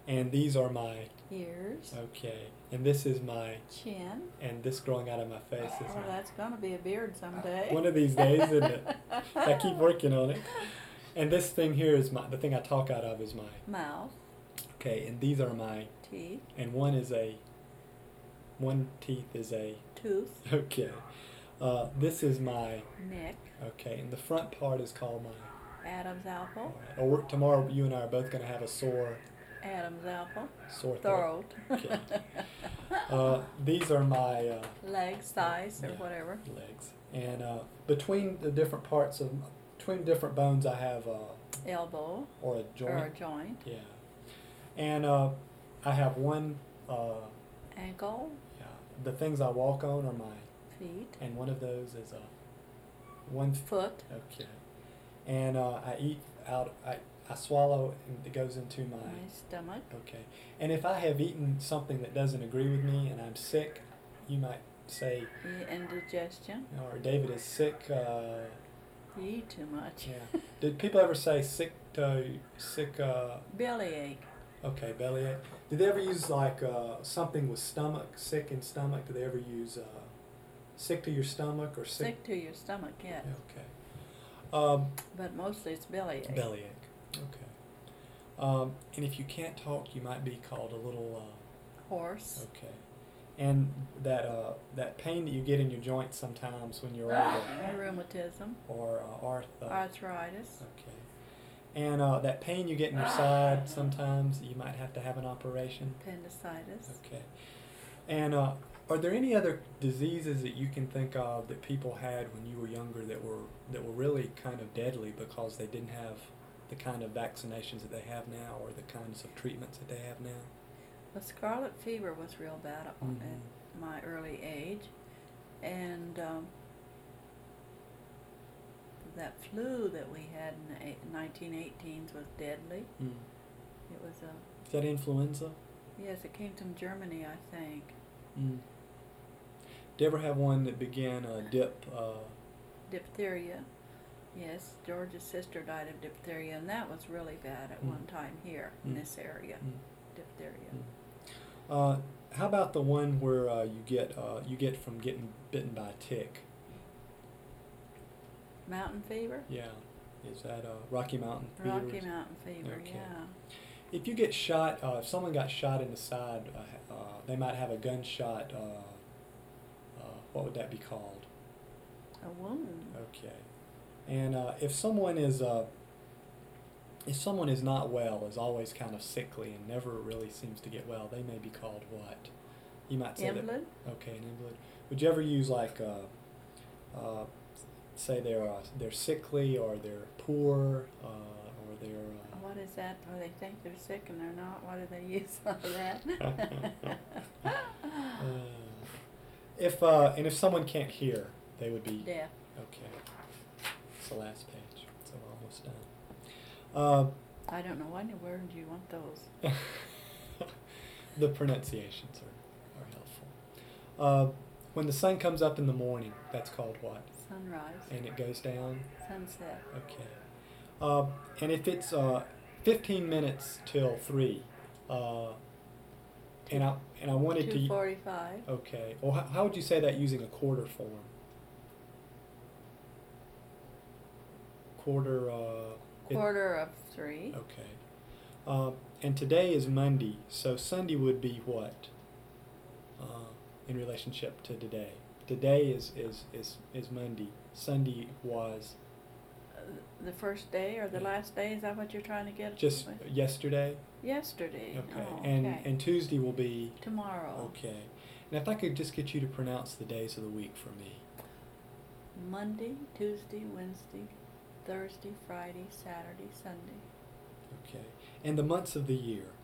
And these are my, ears, okay. And this is my, chin. and this growing out of my face is Well, my, that's going to be a beard someday. one of these days, isn't it? I keep working on it. And this thing here is my, the thing I talk out of is my, Mouth, okay, and these are my, teeth, and one teeth is a, tooth, okay. This is my, neck, okay, and the front part is called my, Adam's apple, tomorrow you and I are both going to have a sore Adam's apple, throat. throat, Okay. These are my legs, thighs, or yeah, whatever. legs. And between the different parts of, between different bones I have Elbow or a joint. or a joint. Yeah. And I have one, Ankle, yeah, the things I walk on are my, feet, and one of those is one, foot, okay. And I eat out, I swallow and it goes into my, my stomach, okay. And if I have eaten something that doesn't agree with me and I'm sick, you might say, indigestion. or David is sick. You eat too much. Yeah. Did people ever say sick? Bellyache. Okay, bellyache. Did they ever use like something with stomach, sick in stomach? Did they ever use sick to your stomach or sick? Sick to your stomach, yes. Okay. But mostly it's bellyache. Bellyache. Okay. And if you can't talk, you might be called a little. Horse. Okay. And that pain that you get in your joints sometimes when you're older, Rheumatism. or Arthritis. Okay. And that pain you get in your side sometimes, you might have to have an operation. Appendicitis. Okay. And are there any other diseases that you can think of that people had when you were younger that were really kind of deadly because they didn't have the kind of vaccinations that they have now or the kinds of treatments that they have now? The scarlet fever was real bad at Mm-hmm. my early age, and that flu that we had in the 1918s was deadly. Mm. It was Is that influenza? yes, it came from Germany, I think. Mm. Did you ever have one that began Diphtheria. Yes, George's sister died of diphtheria, and that was really bad at one time here in this area. Diphtheria. How about the one where you get from getting bitten by a tick? Mountain fever? Yeah. Is that Rocky Mountain fever? Rocky Mountain fever, Okay. yeah. If you get shot, if someone got shot in the side, they might have a gunshot. What would that be called? A wound. Okay. And if someone is not well, is always kind of sickly and never really seems to get well, they may be called what? You might say Invalid? that. Okay, an invalid. Would you ever use like say they're sickly or they're poor or they're What is that? Or they think they're sick and they're not? What do they use for that? if someone can't hear, they would be Deaf. okay. It's the last page, so we're almost done. I don't know. Where do you want those? The pronunciations are helpful. When the sun comes up in the morning, that's called what? Sunrise. And it goes down? Sunset. Okay. And if it's 15 minutes till 3, and I wanted to... 2:45. Okay. Well, how would you say that using a quarter form? Quarter of 3. Okay. And today is Monday, so Sunday would be what in relationship to today? Today is Monday. Sunday was The first day or the last day? Is that what you're trying to get? just yesterday. Yesterday. Okay. Oh, And Tuesday will be tomorrow. okay. And if I could just get you to pronounce the days of the week for me. Monday, Tuesday, Wednesday, Thursday, Friday, Saturday, Sunday. Okay. And the months of the year.